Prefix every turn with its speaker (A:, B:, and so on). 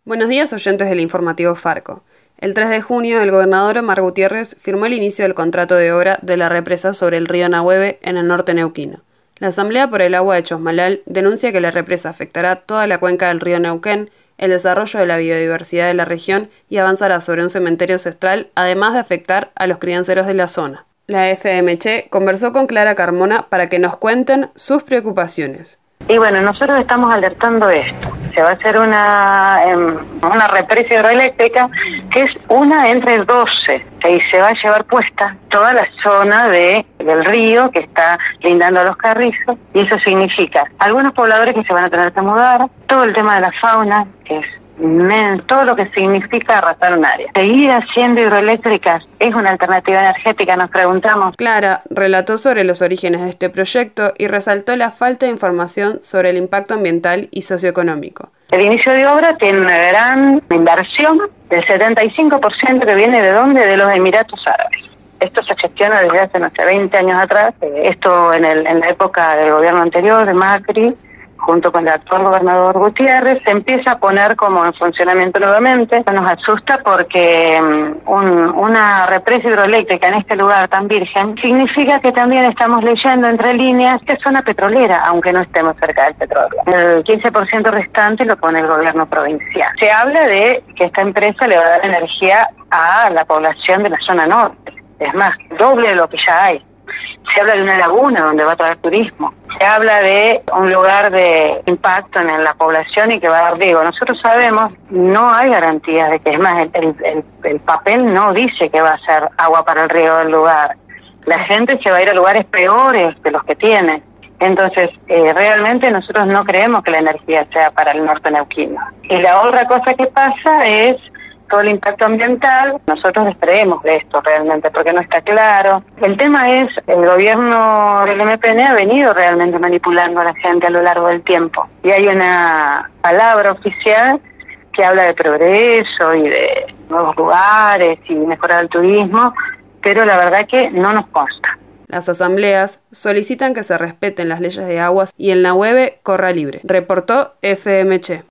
A: Buenos días, oyentes del informativo Farco. El 3 de junio, el gobernador Omar Gutiérrez firmó el inicio del contrato de obra de la represa sobre el río Nahueve en el norte neuquino. La Asamblea por el Agua de Chosmalal denuncia que la represa afectará toda la cuenca del río Neuquén, el desarrollo de la biodiversidad de la región y avanzará sobre un cementerio ancestral, además de afectar a los crianceros de la zona. La FMC conversó con Clara Carmona para que nos cuenten sus preocupaciones.
B: Y bueno, nosotros estamos alertando esto. Se va a hacer una represa hidroeléctrica que es una entre 12 y se va a llevar puesta toda la zona del río que está lindando a los carrizos, y eso significa algunos pobladores que se van a tener que mudar, todo el tema de la fauna, que es inmenso, todo lo que significa arrasar un área. ¿Seguir haciendo hidroeléctricas es una alternativa energética?, nos preguntamos.
A: Clara relató sobre los orígenes de este proyecto y resaltó la falta de información sobre el impacto ambiental y socioeconómico.
B: El inicio de obra tiene una gran inversión del 75% que viene ¿de dónde? De los Emiratos Árabes. Esto se gestiona desde hace, 20 años atrás. Esto en la época del gobierno anterior, de Macri, junto con el actual gobernador Gutiérrez, se empieza a poner como en funcionamiento nuevamente. Nos asusta porque una represa hidroeléctrica en este lugar tan virgen significa que también estamos leyendo entre líneas que es zona petrolera, aunque no estemos cerca del petróleo. El 15% restante lo pone el gobierno provincial. Se habla de que esta empresa le va a dar energía a la población de la zona norte, es más, doble de lo que ya hay. Se habla de una laguna donde va a traer turismo. Se habla de un lugar de impacto en la población y que va a dar riego. Nosotros sabemos, no hay garantías de que, es más, el papel no dice que va a ser agua para el riego del lugar. La gente se va a ir a lugares peores de los que tiene. Entonces, realmente nosotros no creemos que la energía sea para el norte neuquino. Y la otra cosa que pasa es todo el impacto ambiental. Nosotros creemos de esto realmente porque no está claro. El tema es, el gobierno del MPN ha venido realmente manipulando a la gente a lo largo del tiempo. Y hay una palabra oficial que habla de progreso y de nuevos lugares y mejorar el turismo, pero la verdad que no nos consta.
A: Las asambleas solicitan que se respeten las leyes de aguas y el Nahueve corra libre, reportó FMC.